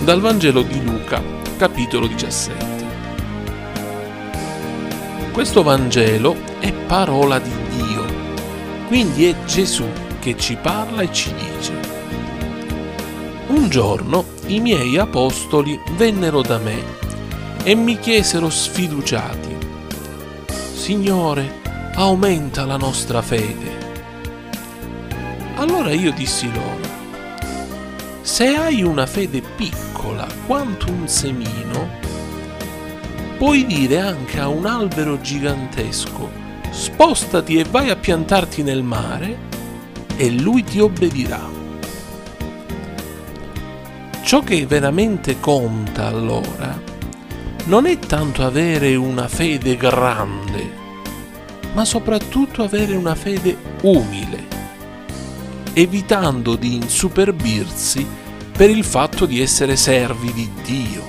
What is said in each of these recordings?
Dal Vangelo di Luca, capitolo 17. Questo Vangelo è parola di Dio, quindi è Gesù che ci parla e ci dice: un giorno i miei apostoli vennero da me e mi chiesero sfiduciati: Signore, aumenta la nostra fede. Allora io dissi loro: se hai una fede piccola quanto un semino, puoi dire anche a un albero gigantesco: spostati e vai a piantarti nel mare, e lui ti obbedirà. Ciò che veramente conta allora non è tanto avere una fede grande, ma soprattutto avere una fede umile, evitando di insuperbirsi per il fatto di essere servi di Dio.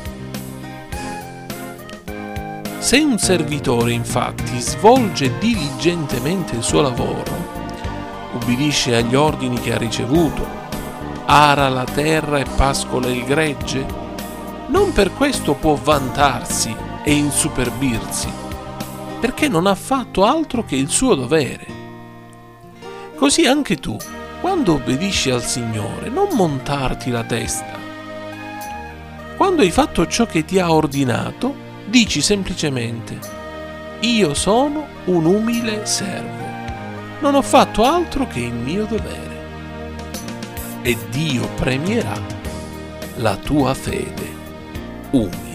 Se un servitore infatti svolge diligentemente il suo lavoro, ubbidisce agli ordini che ha ricevuto, ara la terra e pascola il gregge, non per questo può vantarsi e insuperbirsi, perché non ha fatto altro che il suo dovere. Così anche tu, quando obbedisci al Signore, non montarti la testa. Quando hai fatto ciò che ti ha ordinato, dici semplicemente: io sono un umile servo, non ho fatto altro che il mio dovere. E Dio premierà la tua fede umile.